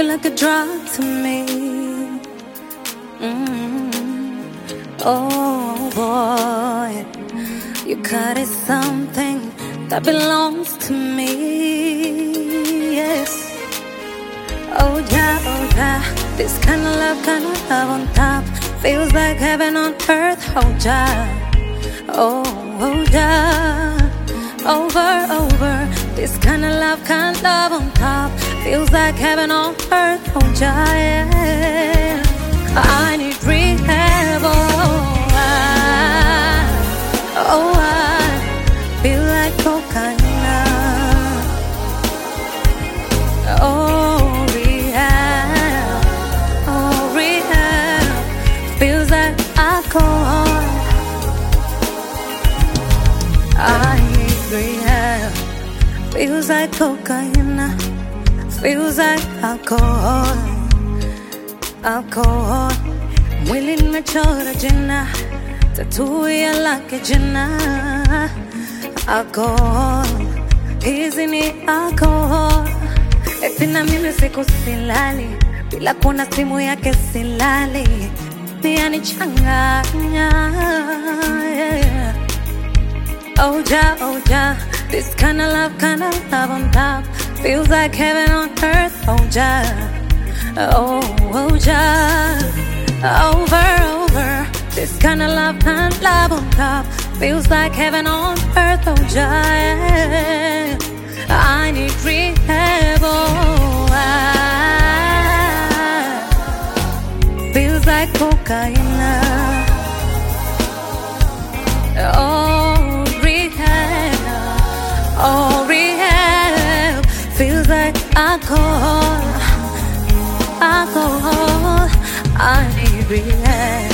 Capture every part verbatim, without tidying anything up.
You're like a drug to me. Mm. Oh boy, you cut it something that belongs to me. Yes. Oh yeah, oh yeah, this kind of love, kind of love on top, feels like heaven on earth. Oh yeah, oh oh yeah, over over. This kind of love, kind of love on top, feels like heaven on earth. Oh yeah, I need rehab. Oh I, oh I feel like cocaine. Oh rehab, oh rehab, feels like alcohol. I need rehab. Feels like cocaine, feels like alcohol, alcohol. Mwili nimechora jina, tattoo ya lake jina. Alcohol, hizi ni alcohol. Eti na mimi siku silali, bila kuna simu yake silali. Pia ni changanya, yeah. Oh ja, oh ja, this kind of love, kind of love on top, feels like heaven on earth. Oh ja, oh, oh ja, over, over. This kind of love, kind of love on top, feels like heaven on earth. Oh ja, yeah. I need rehab. Oh, I, feels like cocaine. Oh, rehab. Oh, rehab, feels like alcohol, alcohol. I need rehab.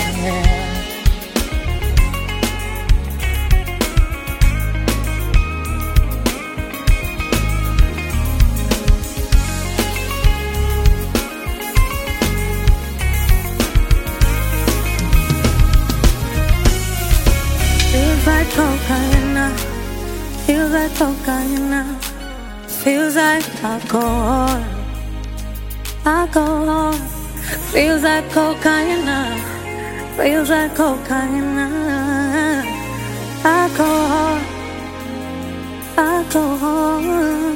Feels like cocaine, feels like cocaine, feels like alcohol, alcohol. Feels like cocaine, feels like cocaine, alcohol, alcohol.